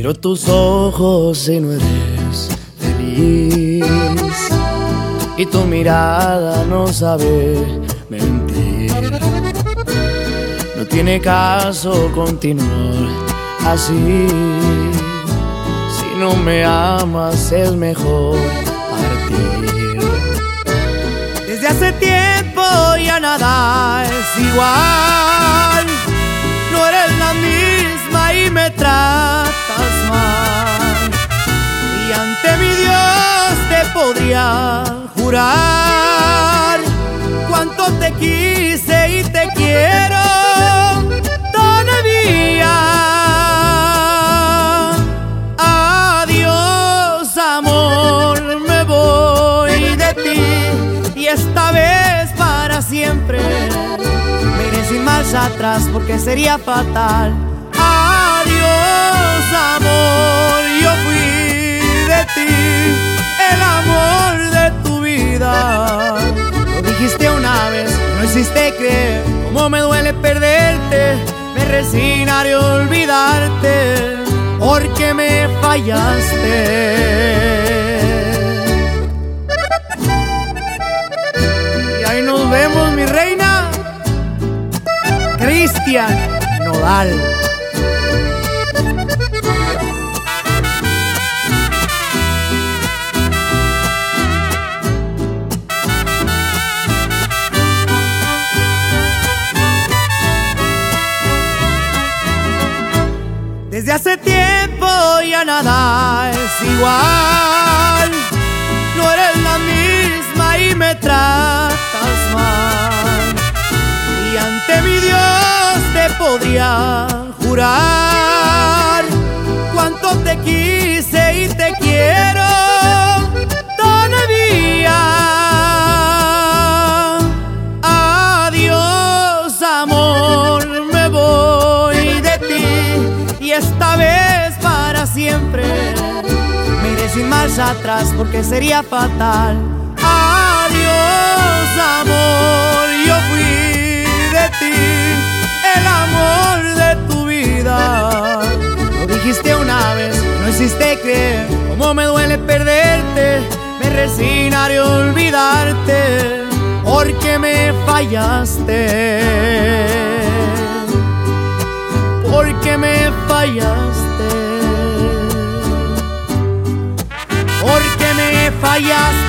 Miro tus ojos y no eres feliz, y tu mirada no sabe mentir. No tiene caso continuar así. Si no me amas es mejor partir. Desde hace tiempo ya nada es igual. No eres la misma y me tratas mal. Y ante mi Dios te podría jurar cuánto te quise y te quiero todavía. Adiós, amor, me voy de ti, y esta vez para siempre. Me iré sin marcha atrás porque sería fatal. Adiós, amor, yo fui de ti, el amor de tu vida. Lo dijiste una vez, no hiciste creer cómo me duele perderte. Me resignaré a olvidarte porque me fallaste. Y ahí nos vemos, mi reina. Cristian Nodal. Desde hace tiempo ya nada es igual. No eres la misma y me tratas mal. Y ante mi Dios te podría jurar cuánto te quise y te quiero todavía. Adiós, amor, me voy de ti, y esta vez para siempre. Me iré sin marcha atrás porque sería fatal. Adiós, amor, yo fui de ti, el amor de tu vida. Lo dijiste una vez, no hiciste creer cómo me duele perderte. Me resignaré a olvidarte porque me fallaste. Porque me fallaste. Porque me fallaste.